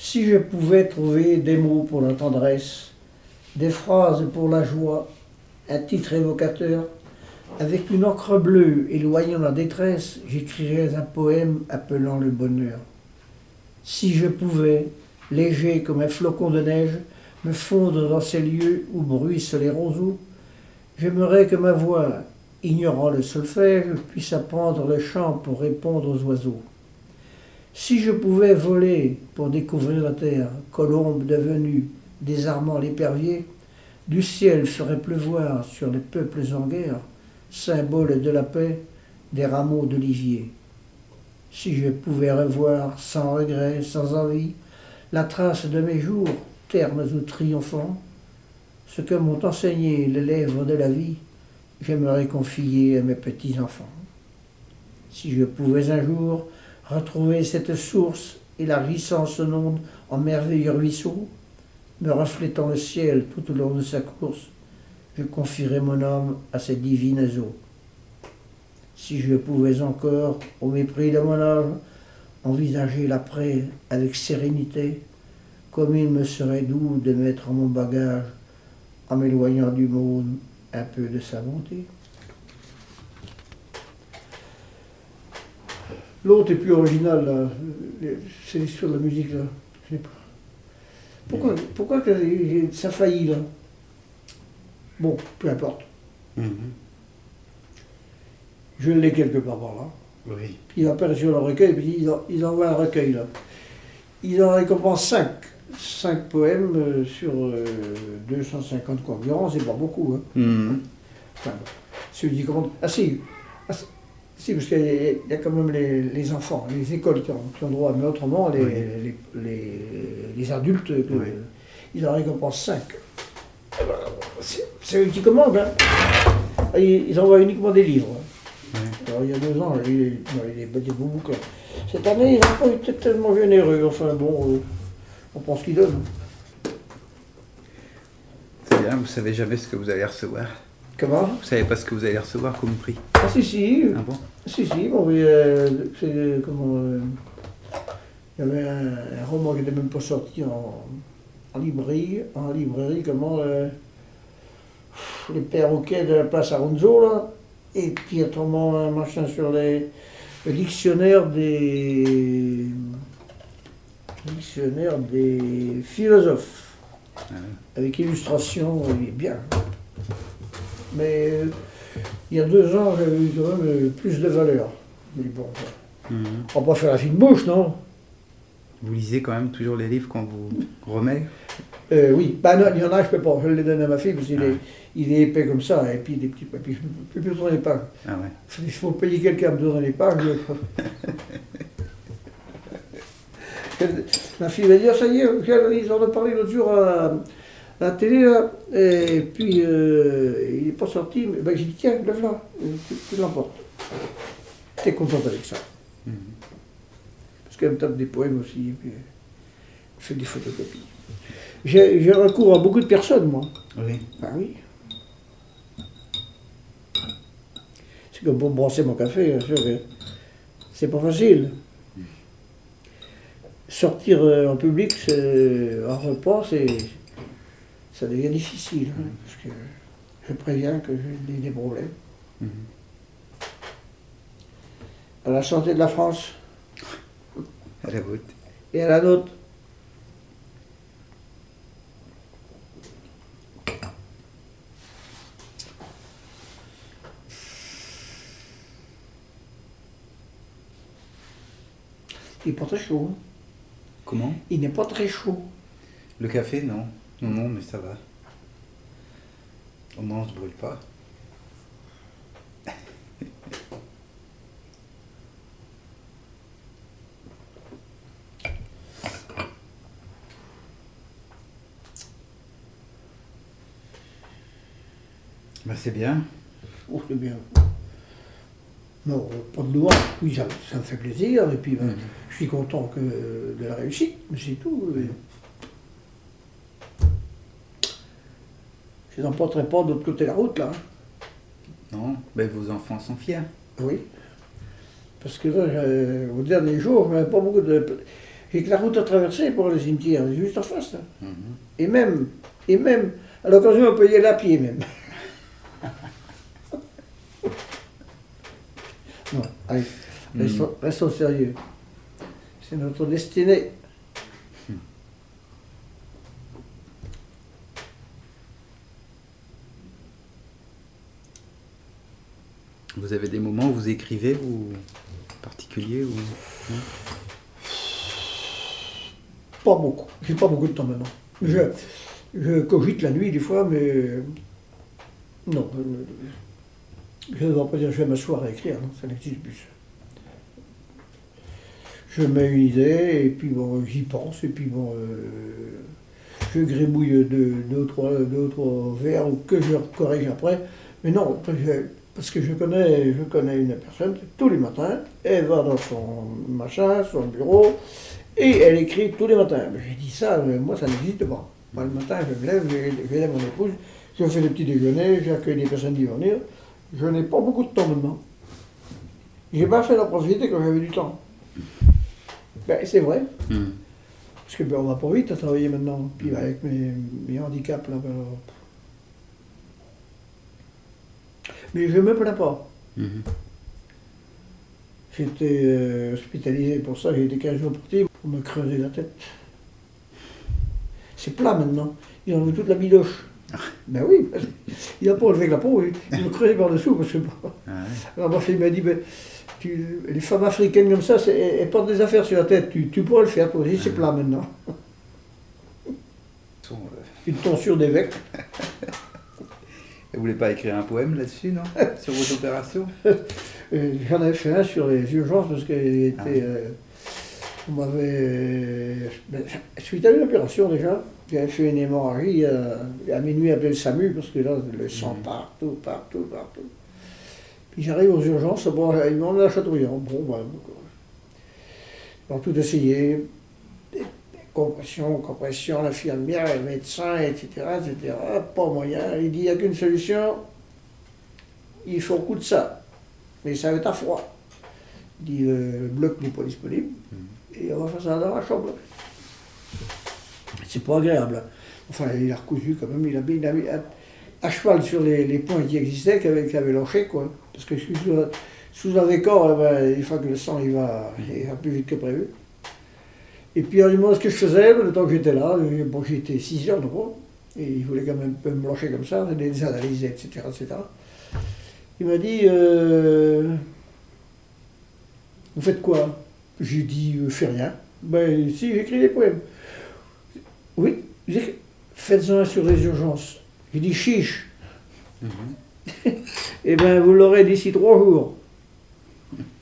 Si je pouvais trouver des mots pour la tendresse, des phrases pour la joie, un titre évocateur, avec une encre bleue éloignant la détresse, j'écrirais un poème appelant le bonheur. Si je pouvais, léger comme un flocon de neige, me fondre dans ces lieux où bruissent les roseaux, j'aimerais que ma voix, ignorant le solfège, puisse apprendre le chant pour répondre aux oiseaux. Si je pouvais voler pour découvrir la terre, colombe devenue, désarmant l'épervier, du ciel ferait pleuvoir sur les peuples en guerre, symbole de la paix, des rameaux d'olivier. Si je pouvais revoir, sans regret, sans envie, la trace de mes jours, ternes ou triomphants, ce que m'ont enseigné les lèvres de la vie, j'aimerais confier à mes petits-enfants. Si je pouvais un jour retrouver cette source élargissant son onde en merveilleux ruisseau, me reflétant le ciel tout au long de sa course, je confierais mon âme à ces divines eaux. Si je pouvais encore, au mépris de mon âge, envisager l'après avec sérénité, comme il me serait doux de mettre en mon bagage, en m'éloignant du monde, un peu de sa bonté. L'autre est plus original, là. C'est l'histoire de la musique, là. Je sais pas. Pourquoi ça faillit, là? Bon, peu importe. Je l'ai quelque part par là. Oui. Il apparaît sur le recueil, puis ils envoient un recueil, là. Ils en récompensent 5 poèmes sur 250 concurrents, c'est pas beaucoup, hein. Enfin, celui qui commande. Si, parce qu'il y a quand même les enfants, les écoles qui ont droit, mais autrement, les adultes, ils en récompensent 5. C'est eux qui commandent, hein. Ils envoient uniquement des livres. Alors, il y a 2 ans, il y a des beaux bouquins. Cette année, ils n'ont pas été tellement généreux. Enfin bon, on pense qu'ils donnent. C'est bien, vous savez jamais ce que vous allez recevoir. Comment? Vous savez pas ce que vous allez recevoir comme prix. Ah si. Ah bon? Si, bon, oui, c'est comment... il y avait un roman qui n'était même pas sorti en librairie, comment... les perroquets de la place Aronzo, là, et puis autrement un machin sur le dictionnaire des philosophes, avec illustration, il est bien. Mais il y a 2 ans, j'avais eu quand même plus de valeur. Mais bon, on va pas faire la fine bouche, non? Vous lisez quand même toujours les livres qu'on vous remet? Oui, non, il y en a, je peux pas, je les donne à ma fille parce qu'il est épais comme ça, et puis des petits papiers, je ne peux plus tourner les pages. Ah ouais. Il faut payer quelqu'un à me tourner les pages. Ma fille va dire, ça y est, ils en ont parlé l'autre jour à la télé, là, et puis il n'est pas sorti, mais ben, j'ai dit, tiens, lève-la, tu l'emportes. T'es contente avec ça. Parce qu'elle me tape des poèmes aussi, et puis elle fait des photocopies. J'ai recours à beaucoup de personnes, moi. Oui. Ben oui. C'est comme pour brasser mon café, bien sûr que c'est pas facile. Sortir en public, en repas, ça devient difficile. Hein, parce que je préviens que j'ai des problèmes. À la santé de la France. À la vôtre. Et à la nôtre. Il n'est pas très chaud. Hein. Comment? Il n'est pas très chaud. Le café, non. Non, mais ça va. Au moins, on ne se brûle pas. Ben, c'est bien. Oh, c'est bien. Non, pas de loi. Oui, ça me fait plaisir. Et puis, ben, je suis content de la réussite, mais c'est tout. Je n'emporterai pas de l'autre côté de la route, là. Non, ben vos enfants sont fiers. Oui. Parce que là, au dernier jour, je n'avais pas beaucoup de... J'ai que la route à traverser pour le cimetière, c'est juste en face. Là. Mhm. Et même, à l'occasion, on peut y aller à pied même. Non, allez, restons sérieux. C'est notre destinée. Vous avez des moments où vous écrivez ou particuliers ou non? Pas beaucoup. J'ai pas beaucoup de temps maintenant. Je cogite la nuit des fois, mais non. Je ne vais pas dire que je vais m'asseoir à écrire, non, ça n'existe plus. Je mets une idée, et puis bon, j'y pense, et puis bon, je gribouille deux ou trois vers ou que je corrige après. Mais non, parce que je connais une personne, tous les matins, elle va dans son machin, son bureau, et elle écrit tous les matins. Mais j'ai dit ça, mais moi ça n'existe pas. Moi le matin, je me lève, je lève mon épouse, je fais le petit déjeuner, j'accueille les personnes qui vont venir. Je n'ai pas beaucoup de temps maintenant. J'ai pas fait la profiter quand j'avais du temps. Ben, c'est vrai. Parce que ben, on va pas vite à travailler maintenant. Puis avec mes handicaps là. Ben, alors. Mais je me plains pas. J'étais hospitalisé pour ça, j'ai été 15 jours parti pour me creuser la tête. C'est plat maintenant. Ils enlèvent toute la bidoche. Ben oui, il n'a pas enlevé la peau, il me creusait par-dessous. Parce que, alors, il m'a dit, ben, les femmes africaines comme ça, elles portent des affaires sur la tête, tu pourrais le faire, toi aussi, c'est plat maintenant. Une tonsure d'évêque. Vous voulez pas écrire un poème là-dessus, non? Sur vos opérations? J'en avais fait un sur les urgences parce qu'il était. On m'avait. Suite à une opération déjà, j'avais fait une hémorragie à minuit appelé le SAMU parce que là, le sang partout. Puis j'arrive aux urgences, bon, ils m'ont emmené à Châteaubriand. Bon, ben, ils ont tout essayé. Compression, l'infirmière, le médecin, etc. Pas moyen. Il dit, il n'y a qu'une solution, il faut un coup de ça. Mais ça va être à froid. Il dit, le bloc n'est pas disponible, et on va faire ça dans la chambre. C'est pas agréable. Enfin, il a recousu quand même, il a mis à cheval sur les points qui existaient, qui avaient lâché, quoi. Parce que je suis sous un décor, ben, il faut que le sang il va plus vite que prévu. Et puis, on lui demande ce que je faisais le temps que j'étais là. Bon, j'étais 6 heures de gros, et il voulait quand même me lâcher comme ça, des analyses, etc. Il m'a dit, vous faites quoi? J'ai dit, fais rien. Ben, si, j'écris des poèmes. Oui, faites-en un sur les urgences. J'ai dit, chiche. Eh bien, vous l'aurez d'ici 3 jours.